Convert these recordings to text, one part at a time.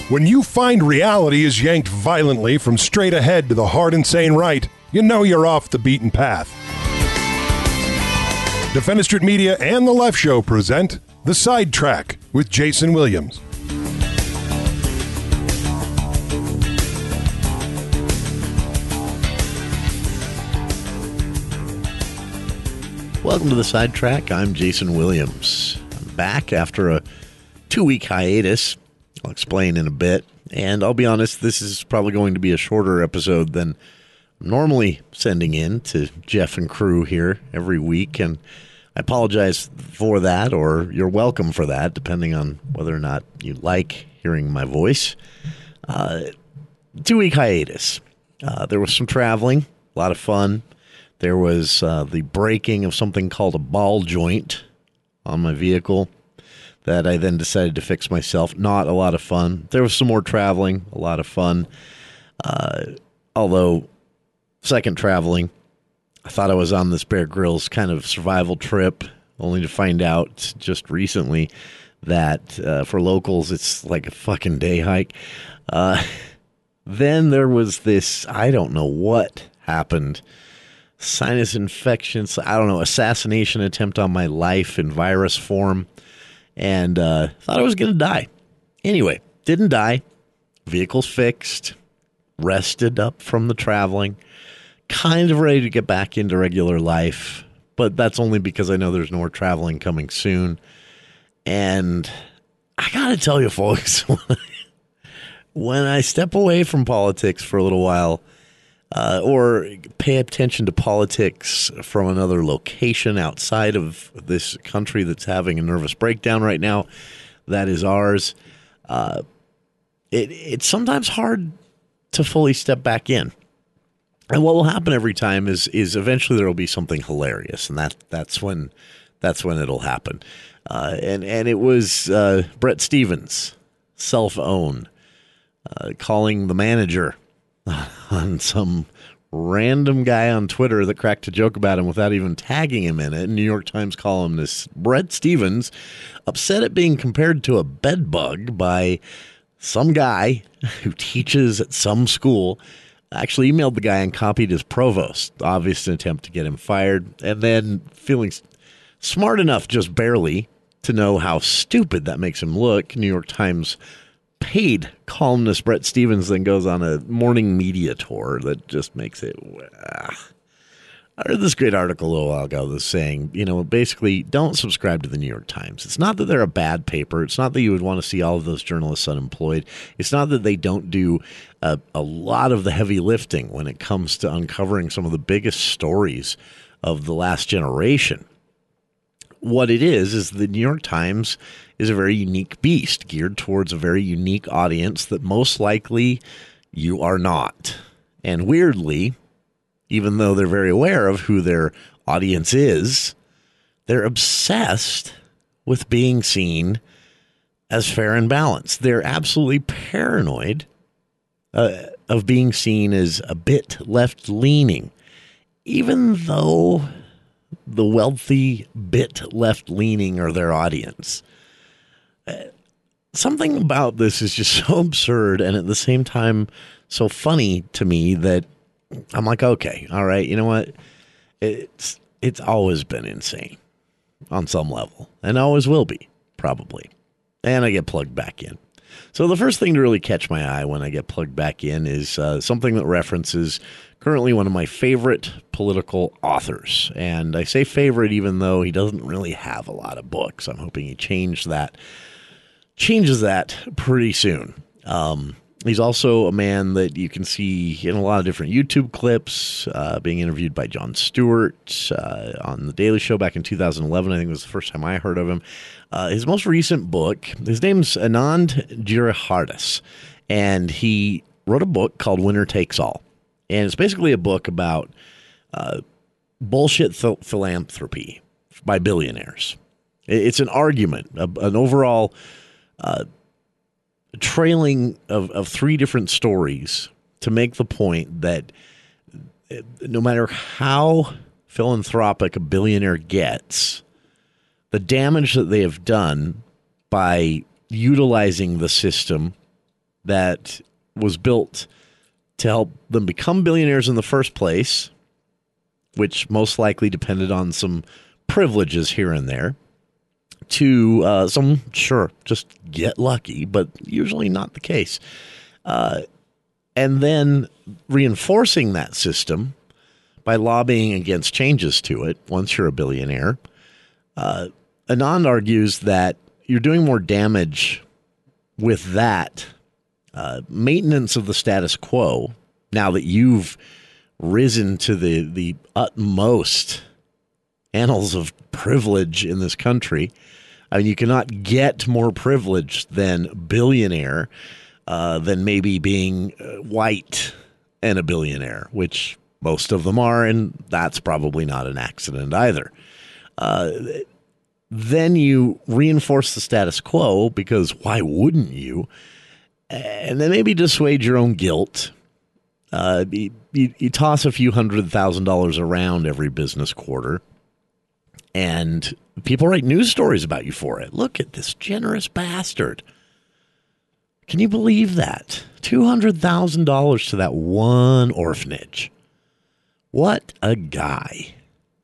When you find reality is yanked violently from straight ahead to the hard insane right, you know you're off the beaten path. Defenestrate Media and The Left Show present The Sidetrack with Jason Williams. Welcome to The Sidetrack. I'm Jason Williams. I'm back after a 2-week hiatus. I'll explain in a bit. And I'll be honest, this is probably going to be a shorter episode than I'm normally sending in to Jeff and crew here every week. And I apologize for that, or you're welcome for that, depending on whether or not you like hearing my voice. 2-week hiatus. There was some traveling, a lot of fun. There was the breaking of something called a ball joint on my vehicle that I then decided to fix myself. Not a lot of fun. There was some more traveling, a lot of fun. Although, second traveling, I thought I was on this Bear Grylls kind of survival trip, only to find out just recently that for locals, it's like a fucking day hike. Then there was this, I don't know what happened, sinus infections, I don't know, assassination attempt on my life in virus form, and thought I was going to die. Anyway, didn't die. Vehicle's fixed, rested up from the traveling, kind of ready to get back into regular life, but that's only because I know there's no more traveling coming soon. And I got to tell you, folks, when I step away from politics for a little while, or pay attention to politics from another location outside of this country that's having a nervous breakdown right now, that is ours, it's sometimes hard to fully step back in. And what will happen every time is eventually there will be something hilarious, and that's when it'll happen. And it was Bret Stephens, self-own, calling the manager on some random guy on Twitter that cracked a joke about him without even tagging him in it. New York Times columnist Bret Stephens upset at being compared to a bed bug by some guy who teaches at some school. Actually emailed the guy and copied his provost. Obvious attempt to get him fired. And then feeling smart enough, just barely, to know how stupid that makes him look, New York Times paid columnist Bret Stephens then goes on a morning media tour that just makes it... I read this great article a little while ago that's saying, basically, don't subscribe to the New York Times. It's not that they're a bad paper. It's not that you would want to see all of those journalists unemployed. It's not that they don't do a lot of the heavy lifting when it comes to uncovering some of the biggest stories of the last generation. What it is the New York Times is a very unique beast geared towards a very unique audience that most likely you are not. And weirdly, even though they're very aware of who their audience is, they're obsessed with being seen as fair and balanced. They're absolutely paranoid of being seen as a bit left-leaning, even though the wealthy bit left-leaning are their audience. Something about this is just so absurd and at the same time so funny to me that I'm like, okay, all right, you know what? It's always been insane on some level and always will be, probably. And I get plugged back in. So the first thing to really catch my eye when I get plugged back in is something that references currently one of my favorite political authors. And I say favorite even though he doesn't really have a lot of books. I'm hoping he changes that pretty soon. He's also a man that you can see in a lot of different YouTube clips, being interviewed by Jon Stewart on The Daily Show back in 2011. I think was the first time I heard of him. His most recent book, his name's Anand Giridharadas, and he wrote a book called Winner Takes All. And it's basically a book about bullshit philanthropy by billionaires. It's an argument, an overall trailing of three different stories to make the point that no matter how philanthropic a billionaire gets, the damage that they have done by utilizing the system that was built to help them become billionaires in the first place, which most likely depended on some privileges here and there, to some, sure, just get lucky, but usually not the case. And then reinforcing that system by lobbying against changes to it once you're a billionaire. Anand argues that you're doing more damage with that maintenance of the status quo now that you've risen to the utmost annals of privilege in this country. I mean, you cannot get more privilege than billionaire, than maybe being white and a billionaire, which most of them are, and that's probably not an accident either. Then you reinforce the status quo, because why wouldn't you? And then maybe dissuade your own guilt. You toss a few $100,000 around every business quarter, and people write news stories about you for it. Look at this generous bastard. Can you believe that? $200,000 to that one orphanage. What a guy.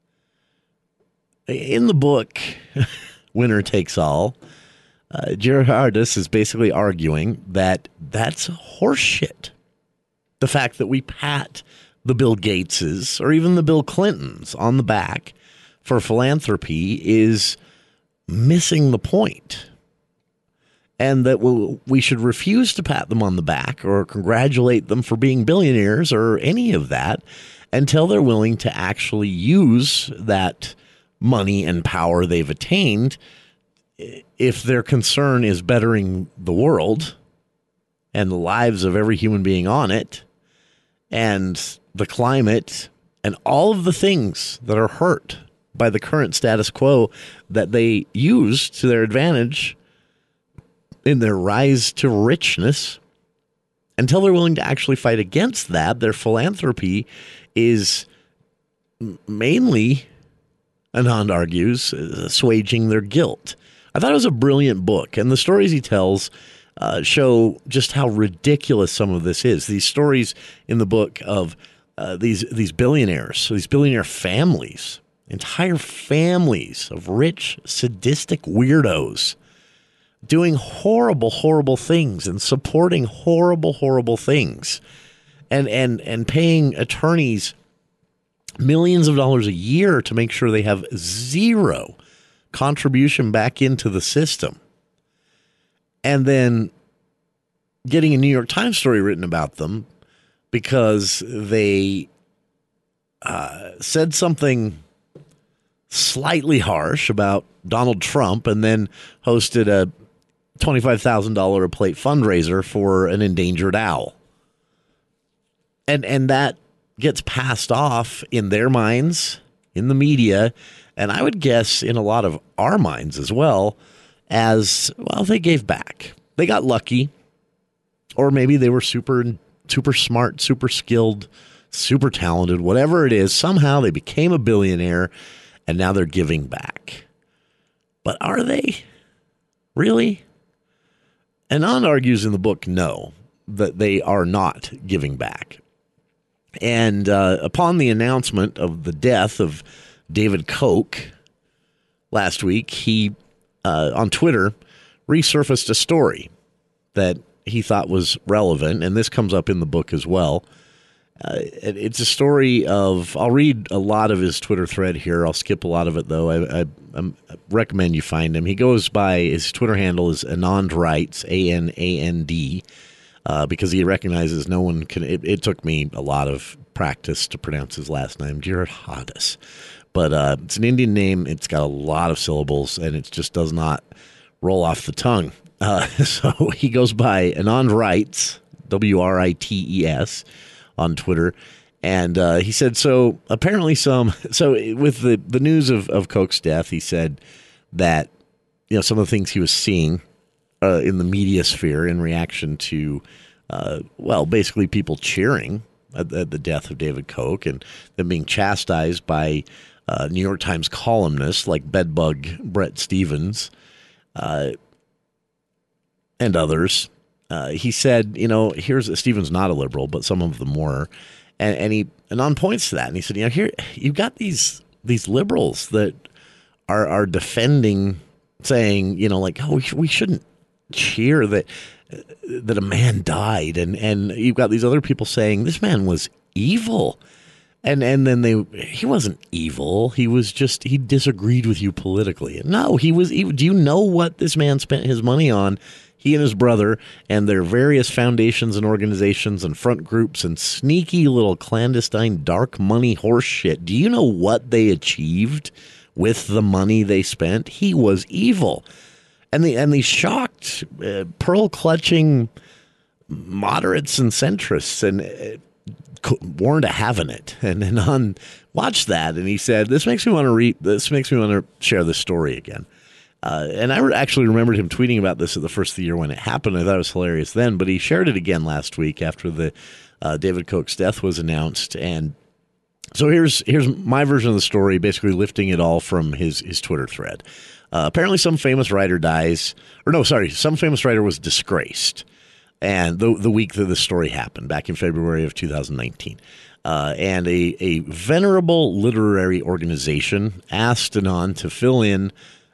In the book, Winner Takes All, Gerhardus is basically arguing that that's horseshit. The fact that we pat the Bill Gateses or even the Bill Clintons on the back for philanthropy is missing the point. And that we should refuse to pat them on the back or congratulate them for being billionaires or any of that until they're willing to actually use that money and power they've attained if their concern is bettering the world and the lives of every human being on it and the climate and all of the things that are hurt by the current status quo that they use to their advantage in their rise to richness. Until they're willing to actually fight against that, their philanthropy is mainly, Anand argues, assuaging their guilt. I thought it was a brilliant book, and the stories he tells show just how ridiculous some of this is. These stories in the book of these billionaires, these billionaire families, entire families of rich, sadistic weirdos doing horrible, horrible things and supporting horrible, horrible things and paying attorneys millions of dollars a year to make sure they have zero contribution back into the system. And then getting a New York Times story written about them because they said something slightly harsh about Donald Trump and then hosted a $25,000 a plate fundraiser for an endangered owl. And that gets passed off in their minds, in the media, and I would guess in a lot of our minds as well, as, well, they gave back. They got lucky, or maybe they were super smart, super skilled, super talented, whatever it is. Somehow they became a billionaire, and now they're giving back. But are they? Really? Anand argues in the book, no, that they are not giving back. And upon the announcement of the death of David Koch last week, he, on Twitter, resurfaced a story that he thought was relevant, and this comes up in the book as well. It's a story of, I'll read a lot of his Twitter thread here. I'll skip a lot of it, though. I recommend you find him. He goes by, his Twitter handle is Anand Writes, A-N-A-N-D, because he recognizes no one can. It took me a lot of practice to pronounce his last name, Gerhardus. But it's an Indian name. It's got a lot of syllables, and it just does not roll off the tongue. So he goes by Anand Writes, W-R-I-T-E-S, on Twitter. And he said, so apparently with the news of Koch's death, he said that, some of the things he was seeing in the media sphere in reaction to, basically people cheering at the death of David Koch and them being chastised by New York Times columnists like bedbug Brett Stevens and others. he said, here's Stephen's not a liberal, but some of them were, and on points to that, and he said, here you've got these liberals that are defending, saying, we shouldn't cheer that a man died, and you've got these other people saying this man was evil. And then he wasn't evil. He was just, he disagreed with you politically. No, he was evil. Do you know what this man spent his money on? He and his brother and their various foundations and organizations and front groups and sneaky little clandestine dark money horse shit. Do you know what they achieved with the money they spent? He was evil. And the shocked, pearl-clutching moderates and centrists and weren't having it. And Anand watched that, and he said, "This makes me want to share this story again." And I actually remembered him tweeting about this at the first of the year when it happened. I thought it was hilarious then, but he shared it again last week after the David Koch's death was announced. And so here's my version of the story, basically lifting it all from his Twitter thread. Apparently, some famous writer some famous writer was disgraced. And the week that the story happened, back in February of 2019, and a venerable literary organization asked Anand to fill in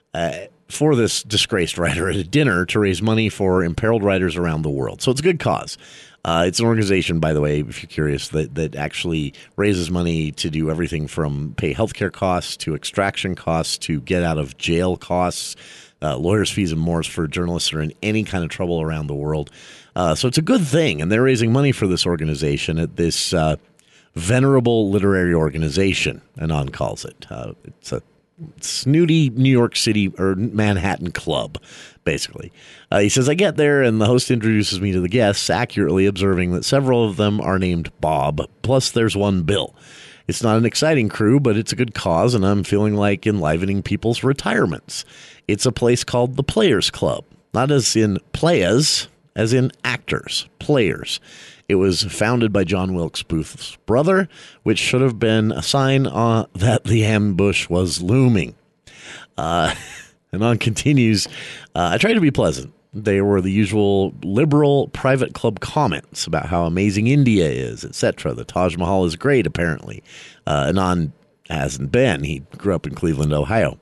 for this disgraced writer at a dinner to raise money for imperiled writers around the world. So it's a good cause. It's an organization, by the way, if you're curious, that actually raises money to do everything from pay healthcare costs to extraction costs to get out of jail costs, lawyers' fees and more for journalists that are in any kind of trouble around the world. So it's a good thing, and they're raising money for this organization at this venerable literary organization, Anand calls it. It's a snooty New York City or Manhattan club, basically. He says, I get there, and the host introduces me to the guests, accurately observing that several of them are named Bob, plus there's one Bill. It's not an exciting crew, but it's a good cause, and I'm feeling like enlivening people's retirements. It's a place called the Players Club, not as in playas, as in actors, players. It was founded by John Wilkes Booth's brother, which should have been a sign that the ambush was looming. And on continues, I tried to be pleasant. They were the usual liberal private club comments about how amazing India is, etc. The Taj Mahal is great, apparently. Anand hasn't been. He grew up in Cleveland, Ohio.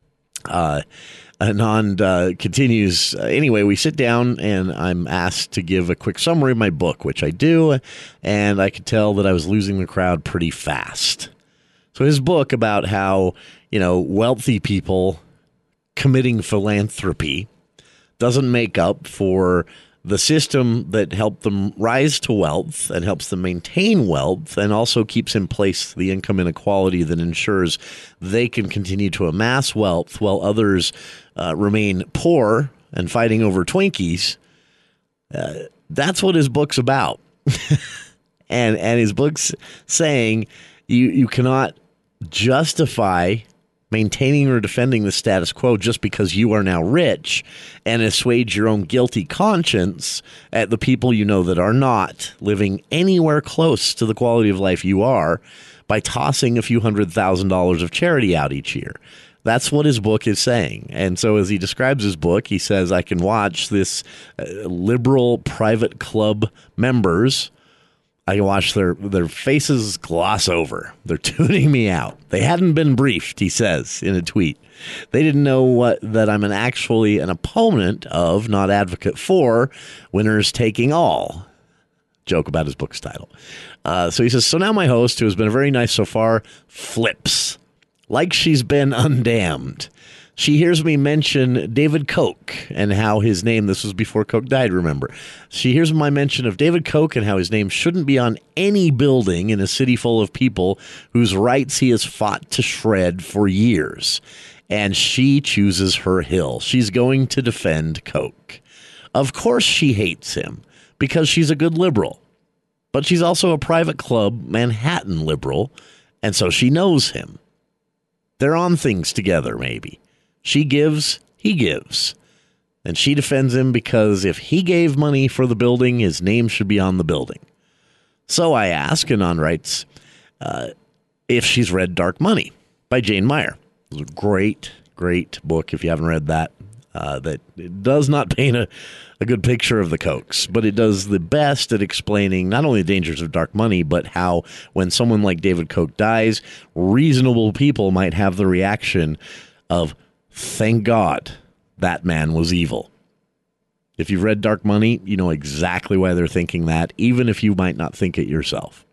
Anand continues, anyway, we sit down and I'm asked to give a quick summary of my book, which I do, and I could tell that I was losing the crowd pretty fast. So his book about how, wealthy people committing philanthropy doesn't make up for the system that helped them rise to wealth and helps them maintain wealth and also keeps in place the income inequality that ensures they can continue to amass wealth while others remain poor and fighting over Twinkies. That's what his book's about. and his book's saying you cannot justify maintaining or defending the status quo just because you are now rich and assuage your own guilty conscience at the people you know that are not living anywhere close to the quality of life you are by tossing a few $100,000s of charity out each year. That's what his book is saying. And so as he describes his book, he says, I can watch this liberal private club members, I can watch their faces gloss over. They're tuning me out. They hadn't been briefed, he says in a tweet. They didn't know that I'm actually an opponent of, not advocate for, winners taking all. Joke about his book's title. So he says, so now my host, who has been very nice so far, flips. Like she's been undamned. She hears me mention David Koch and how his name, this was before Koch died, remember. She hears my mention of David Koch and how his name shouldn't be on any building in a city full of people whose rights he has fought to shred for years. And she chooses her hill. She's going to defend Koch. Of course she hates him because she's a good liberal. But she's also a private club Manhattan liberal, and so she knows him. They're on things together, maybe. She gives, he gives. And she defends him because if he gave money for the building, his name should be on the building. So I ask, Anand writes, if she's read Dark Money by Jane Meyer. It was a great, great book if you haven't read that. that it does not paint a good picture of the Kochs, but it does the best at explaining not only the dangers of dark money, but how when someone like David Koch dies, reasonable people might have the reaction of, thank God that man was evil. If you've read Dark Money, you know exactly why they're thinking that, even if you might not think it yourself.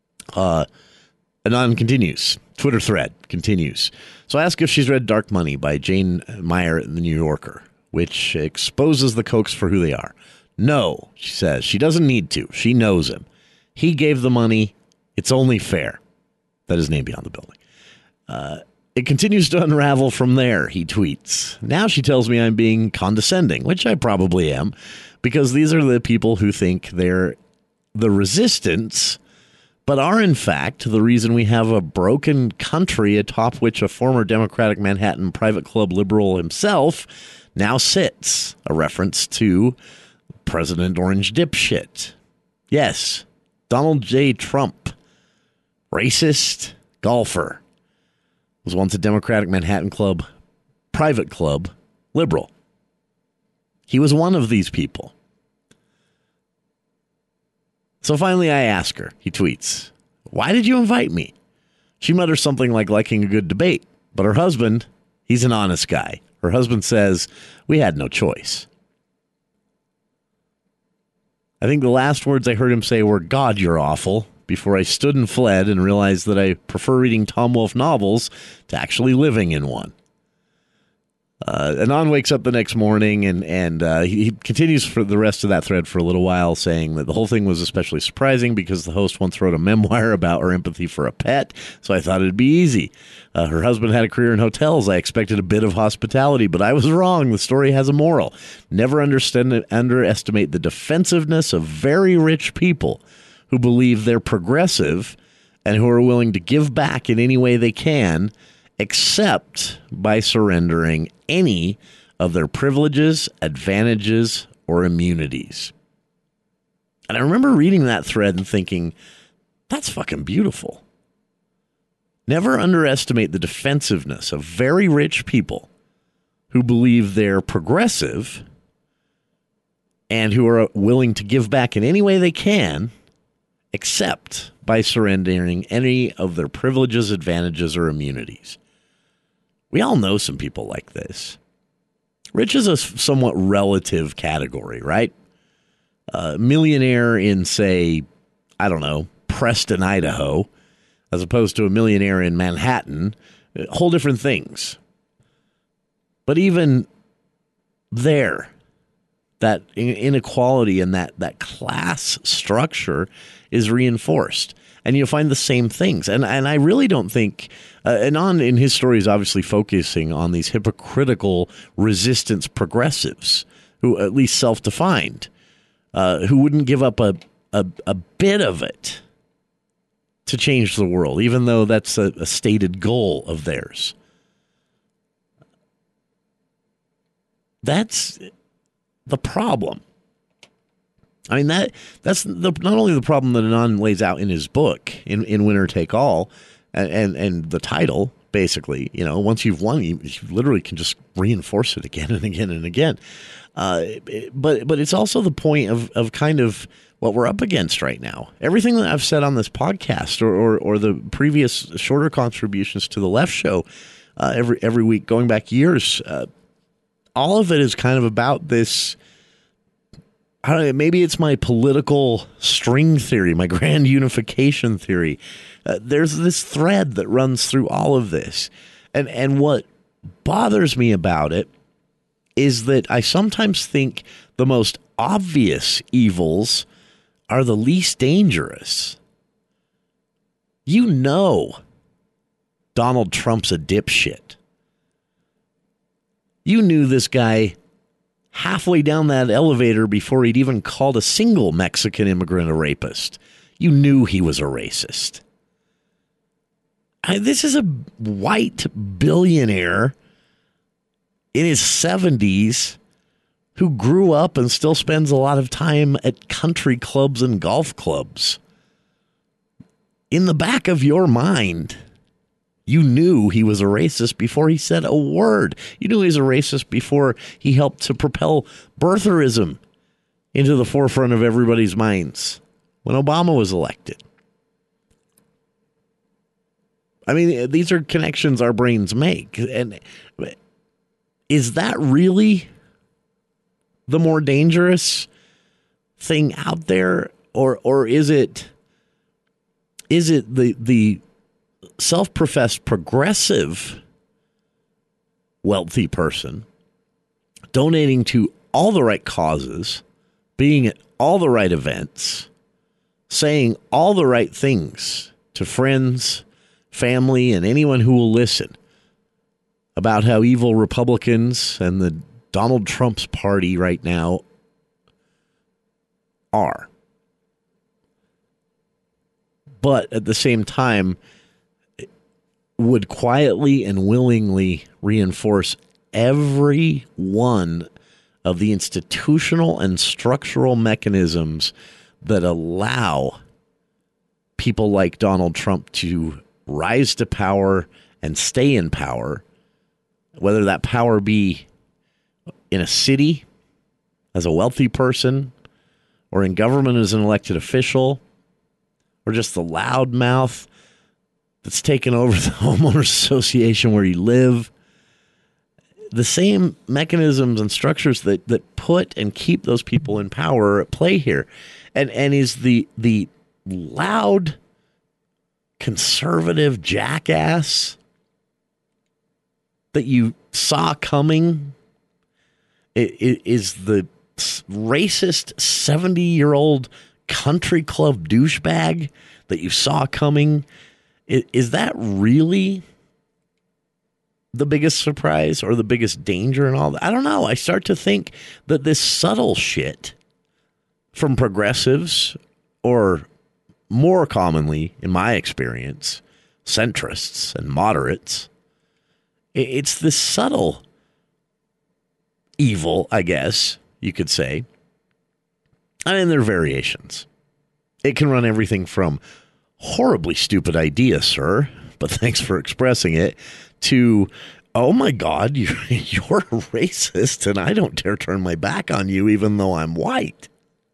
Anon continues. Twitter thread continues. So I ask if she's read Dark Money by Jane Meyer in The New Yorker, which exposes the Kochs for who they are. No, she says. She doesn't need to. She knows him. He gave the money. It's only fair. That is named beyond the building. It continues to unravel from there, he tweets. Now she tells me I'm being condescending, which I probably am, because these are the people who think they're the resistance, but are in fact the reason we have a broken country atop which a former Democratic Manhattan private club liberal himself now sits. A reference to President Orange Dipshit. Yes, Donald J. Trump, racist golfer, was once a Democratic Manhattan club, private club, liberal. He was one of these people. So finally I ask her, he tweets, why did you invite me? She mutters something like liking a good debate, but her husband, he's an honest guy. Her husband says, we had no choice. I think the last words I heard him say were, God, you're awful, before I stood and fled and realized that I prefer reading Tom Wolfe novels to actually living in one. Anon wakes up the next morning and he continues for the rest of that thread for a little while, saying that the whole thing was especially surprising because the host once wrote a memoir about her empathy for a pet, so I thought it'd be easy. Her husband had a career in hotels. I expected a bit of hospitality, but I was wrong. The story has a moral. Never underestimate the defensiveness of very rich people who believe they're progressive and who are willing to give back in any way they can, except by surrendering any of their privileges, advantages, or immunities. And I remember reading that thread and thinking, that's fucking beautiful. Never underestimate the defensiveness of very rich people who believe they're progressive and who are willing to give back in any way they can, except by surrendering any of their privileges, advantages, or immunities. We all know some people like this. Rich is a somewhat relative category, right? Millionaire in, say, I don't know, Preston, Idaho, as opposed to a millionaire in Manhattan, whole different things. But even there, that inequality and that class structure is reinforced. And you'll find the same things. And I really don't think, Anon in his story is obviously focusing on these hypocritical resistance progressives, who at least self-defined, who wouldn't give up a bit of it to change the world, even though that's a stated goal of theirs. That's the problem. I mean, that's not only the problem that Anon lays out in his book, in Winner Take All, and the title, basically, you know, once you've won, you literally can just reinforce it again and again and again. But it's also the point of kind of what we're up against right now. Everything that I've said on this podcast or the previous shorter contributions to the Left Show every week, going back years, all of it is kind of about this. I don't know, maybe it's my political string theory, my grand unification theory. There's this thread that runs through all of this. And what bothers me about it is that I sometimes think the most obvious evils are the least dangerous. You know Donald Trump's a dipshit. You knew this guy halfway down that elevator before he'd even called a single Mexican immigrant a rapist. You knew he was a racist. This is a white billionaire in his 70s who grew up and still spends a lot of time at country clubs and golf clubs. In the back of your mind, You knew he was a racist before he said a word. You knew he was a racist before he helped to propel birtherism into the forefront of everybody's minds when Obama was elected. I mean, these are connections our brains make. And is that really the more dangerous thing out there? Or is it the self-professed progressive wealthy person donating to all the right causes, being at all the right events, saying all the right things to friends, family, and anyone who will listen about how evil Republicans and the Donald Trump's party right now are? But at the same time, would quietly and willingly reinforce every one of the institutional and structural mechanisms that allow people like Donald Trump to rise to power and stay in power, whether that power be in a city as a wealthy person or in government as an elected official or just the loudmouth that's taken over the homeowners association where you live. The same mechanisms and structures that put and keep those people in power are at play here. And is the loud conservative jackass that you saw coming is the racist 70-year-old country club douchebag that you saw coming. Is that really the biggest surprise or the biggest danger in all that? I don't know. I start to think that this subtle shit from progressives, or more commonly, in my experience, centrists and moderates, it's this subtle evil, I guess you could say. I mean, there are variations. It can run everything from horribly stupid idea, sir, but thanks for expressing it, to, oh my God, you're a racist and I don't dare turn my back on you even though I'm white.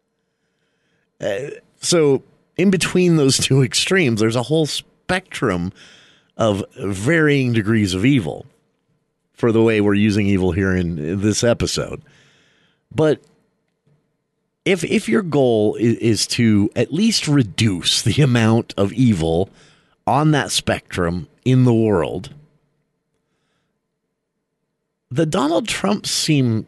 So in between those two extremes, there's a whole spectrum of varying degrees of evil for the way we're using evil here in this episode. But if your goal is to at least reduce the amount of evil on that spectrum in the world, the Donald Trumps seem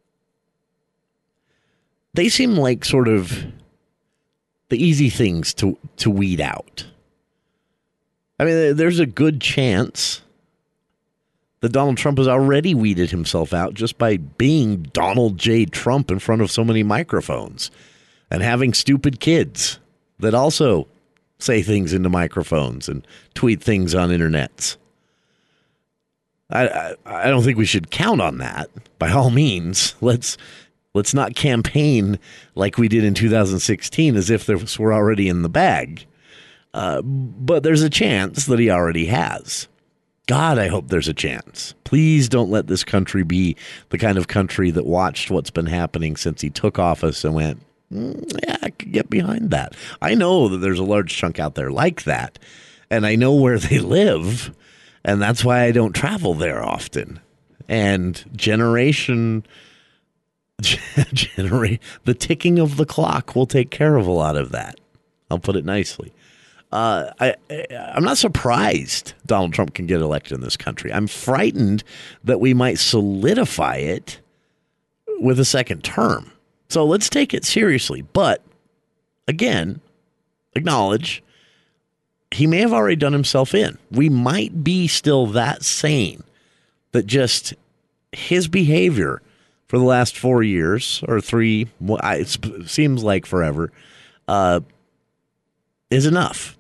like sort of the easy things to weed out. I mean, there's a good chance that Donald Trump has already weeded himself out just by being Donald J. Trump in front of so many microphones and having stupid kids that also say things into microphones and tweet things on internets. I don't think we should count on that. By all means, let's not campaign like we did in 2016 as if this were already in the bag. But there's a chance that he already has. God, I hope there's a chance. Please don't let this country be the kind of country that watched what's been happening since he took office and went, yeah, I could get behind that. I know that there's a large chunk out there like that, and I know where they live, and that's why I don't travel there often. And the ticking of the clock will take care of a lot of that. I'll put it nicely. I'm not surprised Donald Trump can get elected in this country. I'm frightened that we might solidify it with a second term. So let's take it seriously. But again, acknowledge he may have already done himself in. We might be still that sane that just his behavior for the last 4 years or 3, it seems like forever, is enough.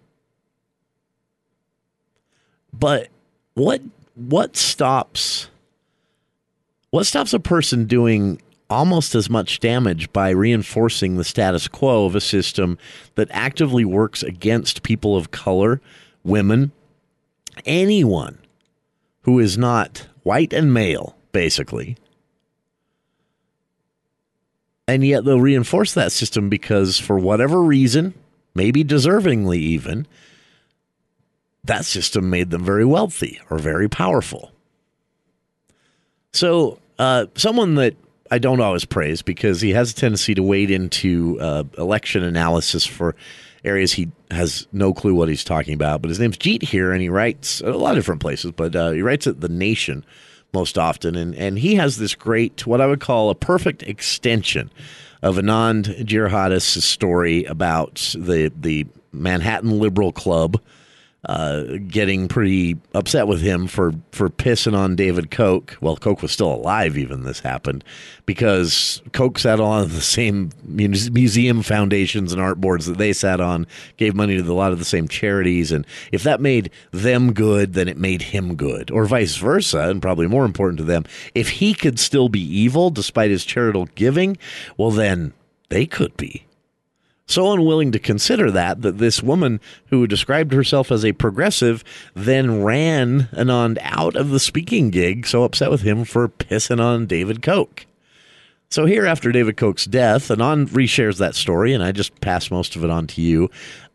But what stops a person doing almost as much damage by reinforcing the status quo of a system that actively works against people of color, women, anyone who is not white and male, basically. And yet they'll reinforce that system because for whatever reason, maybe deservingly even, that system made them very wealthy or very powerful. So someone that I don't always praise because he has a tendency to wade into election analysis for areas he has no clue what he's talking about. But his name's Jeet Heer, and he writes at a lot of different places, but he writes at The Nation most often. And he has this great, what I would call a perfect extension of Anand Giridharadas' story about the Manhattan Liberal Club getting pretty upset with him for pissing on David Koch. Well, Koch was still alive even this happened because Koch sat on the same museum foundations and art boards that they sat on, gave money to a lot of the same charities. And if that made them good, then it made him good, or vice versa. And probably more important to them, if he could still be evil despite his charitable giving, well, then they could be. So unwilling to consider that this woman who described herself as a progressive then ran Anand out of the speaking gig, so upset with him for pissing on David Koch. So here, after David Koch's death, Anand reshares that story, and I just pass most of it on to you.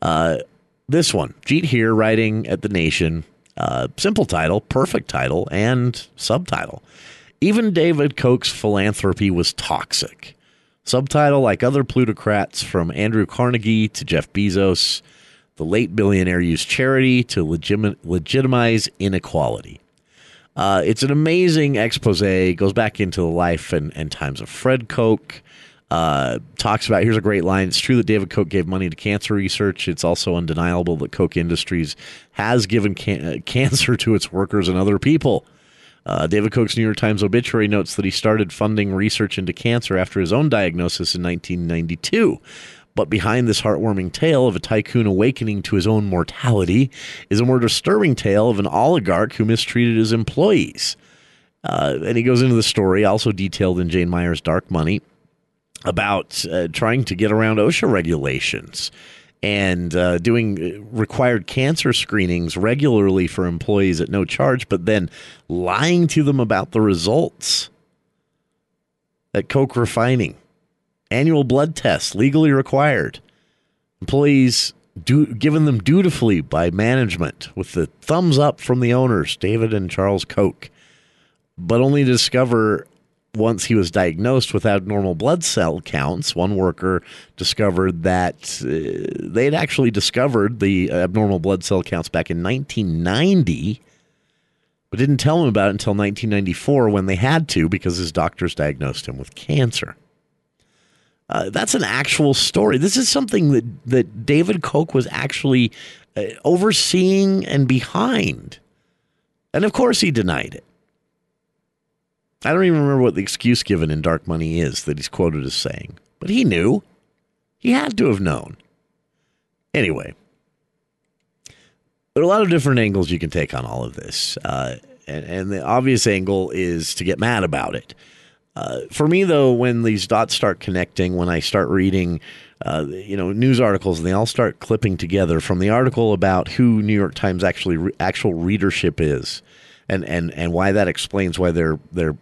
This one, Jeet Heer, writing at The Nation, simple title, perfect title, and subtitle. Even David Koch's philanthropy was toxic. Subtitle, like other plutocrats from Andrew Carnegie to Jeff Bezos, the late billionaire used charity to legitimize inequality. It's an amazing expose. It goes back into the life and times of Fred Koch. Talks about, here's a great line. It's true that David Koch gave money to cancer research. It's also undeniable that Koch Industries has given cancer to its workers and other people. David Koch's New York Times obituary notes that he started funding research into cancer after his own diagnosis in 1992. But behind this heartwarming tale of a tycoon awakening to his own mortality is a more disturbing tale of an oligarch who mistreated his employees. And he goes into the story, also detailed in Jane Mayer's Dark Money, about trying to get around OSHA regulations and doing required cancer screenings regularly for employees at no charge, but then lying to them about the results at Koch Refining. Annual blood tests legally required. Employees given them dutifully by management with the thumbs up from the owners, David and Charles Koch, but only to discover once he was diagnosed with abnormal blood cell counts. One worker discovered that they'd actually discovered the abnormal blood cell counts back in 1990, but didn't tell him about it until 1994 when they had to because his doctors diagnosed him with cancer. That's an actual story. This is something that David Koch was actually overseeing and behind. And of course he denied it. I don't even remember what the excuse given in Dark Money is that he's quoted as saying. But he knew. He had to have known. Anyway, there are a lot of different angles you can take on all of this. And the obvious angle is to get mad about it. For me, though, when these dots start connecting, when I start reading news articles and they all start clipping together from the article about who New York Times actual readership is and why that explains why their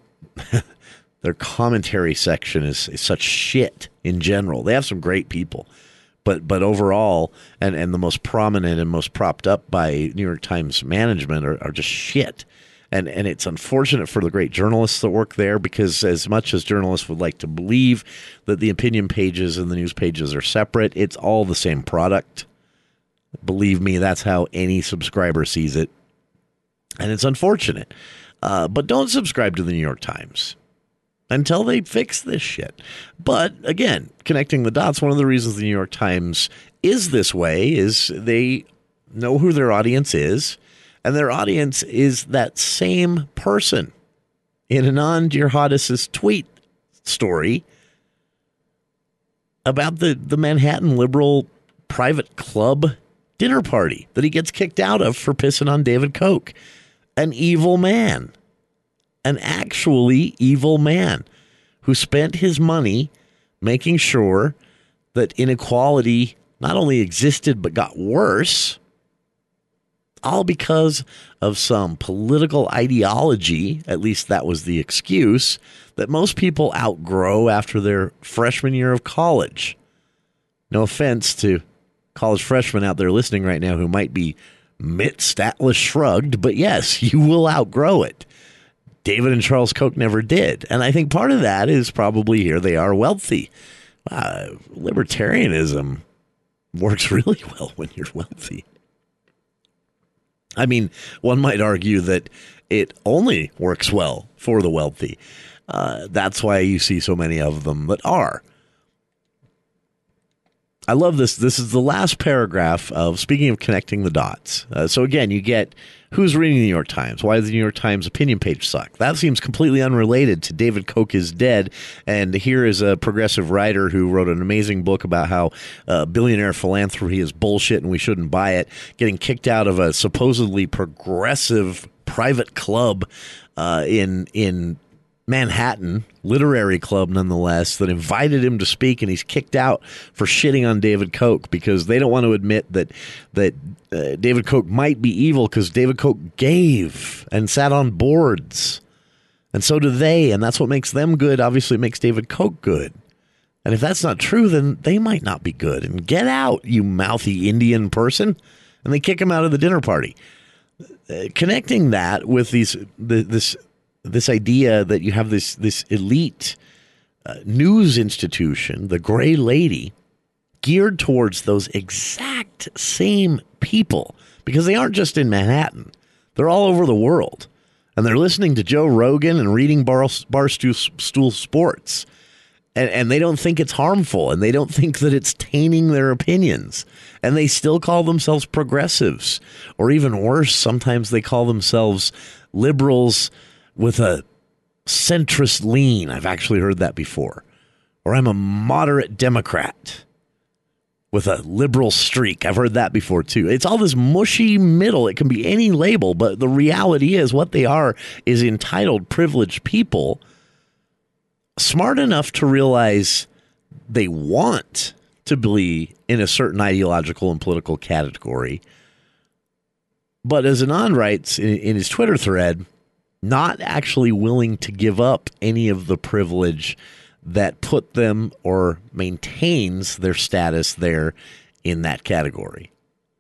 commentary section is such shit in general. They have some great people, but overall, and the most prominent and most propped up by New York Times management are just shit. And it's unfortunate for the great journalists that work there because as much as journalists would like to believe that the opinion pages and the news pages are separate, it's all the same product. Believe me, that's how any subscriber sees it. And it's unfortunate. But don't subscribe to the New York Times until they fix this shit. But again, connecting the dots, one of the reasons the New York Times is this way is they know who their audience is, and their audience is that same person. In Anand Giridharadas' tweet story about the Manhattan Liberal private club dinner party that he gets kicked out of for pissing on David Koch. An evil man, an actually evil man who spent his money making sure that inequality not only existed but got worse. all because of some political ideology, at least that was the excuse, that most people outgrow after their freshman year of college. No offense to college freshmen out there listening right now who might be midst Atlas Shrugged, but yes, you will outgrow it. David and Charles Koch never did. And I think part of that is probably here they are wealthy. Libertarianism works really well when you're wealthy. I mean, one might argue that it only works well for the wealthy. That's why you see so many of them that are. I love this. This is the last paragraph of, speaking of connecting the dots. So again, you get who's reading the New York Times. Why does the New York Times opinion page suck? That seems completely unrelated to David Koch is dead. And here is a progressive writer who wrote an amazing book about how billionaire philanthropy is bullshit and we shouldn't buy it, getting kicked out of a supposedly progressive private club in Manhattan, literary club nonetheless, that invited him to speak, and he's kicked out for shitting on David Koch because they don't want to admit that David Koch might be evil because David Koch gave and sat on boards, and so do they, and that's what makes them good. Obviously, it makes David Koch good. And if that's not true, then they might not be good. And get out, you mouthy Indian person. And they kick him out of the dinner party. Connecting that with this idea that you have this elite news institution, the Gray Lady, geared towards those exact same people, because they aren't just in Manhattan. They're all over the world. And they're listening to Joe Rogan and reading Barstool Sports. And they don't think it's harmful, and they don't think that it's tainting their opinions. And they still call themselves progressives. Or even worse, sometimes they call themselves liberals with a centrist lean. I've actually heard that before. Or I'm a moderate Democrat with a liberal streak. I've heard that before, too. It's all this mushy middle. It can be any label, but the reality is what they are is entitled, privileged people smart enough to realize they want to be in a certain ideological and political category. But as Anand writes in his Twitter thread, not actually willing to give up any of the privilege that put them or maintains their status there in that category.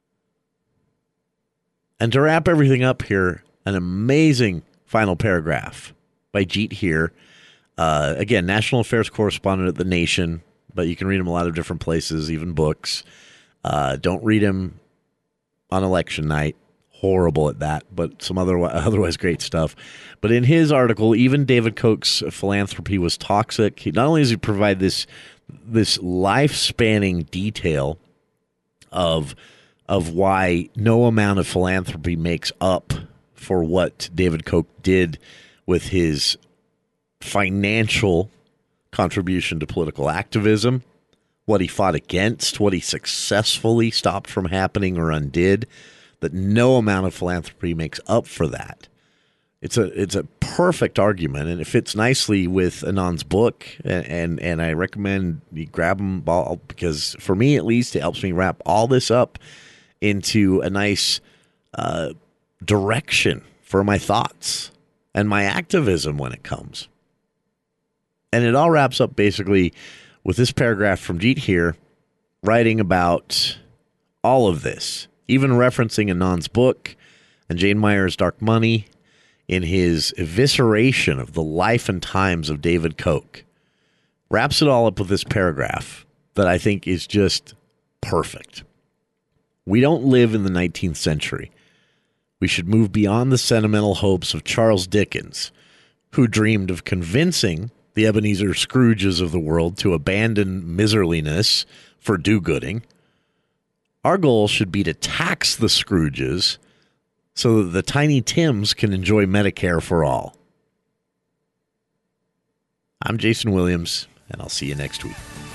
And to wrap everything up here, an amazing final paragraph by Jeet Heer. Again, national affairs correspondent at The Nation, but you can read him a lot of different places, even books. Don't read him on election night. Horrible at that, but some otherwise great stuff. But in his article, even David Koch's philanthropy was toxic. Not only does he provide this life-spanning detail of why no amount of philanthropy makes up for what David Koch did with his financial contribution to political activism, what he fought against, what he successfully stopped from happening or undid, that no amount of philanthropy makes up for that. It's a perfect argument, and it fits nicely with Anand's book, and I recommend you grab them all, because for me at least, it helps me wrap all this up into a nice direction for my thoughts and my activism when it comes. And it all wraps up basically with this paragraph from Jeet Heer writing about all of this, even referencing Anand's book and Jane Mayer's Dark Money in his evisceration of the life and times of David Koch. Wraps it all up with this paragraph that I think is just perfect. We don't live in the 19th century. We should move beyond the sentimental hopes of Charles Dickens, who dreamed of convincing the Ebenezer Scrooges of the world to abandon miserliness for do-gooding. Our goal should be to tax the Scrooges so that the Tiny Tims can enjoy Medicare for all. I'm Jason Williams, and I'll see you next week.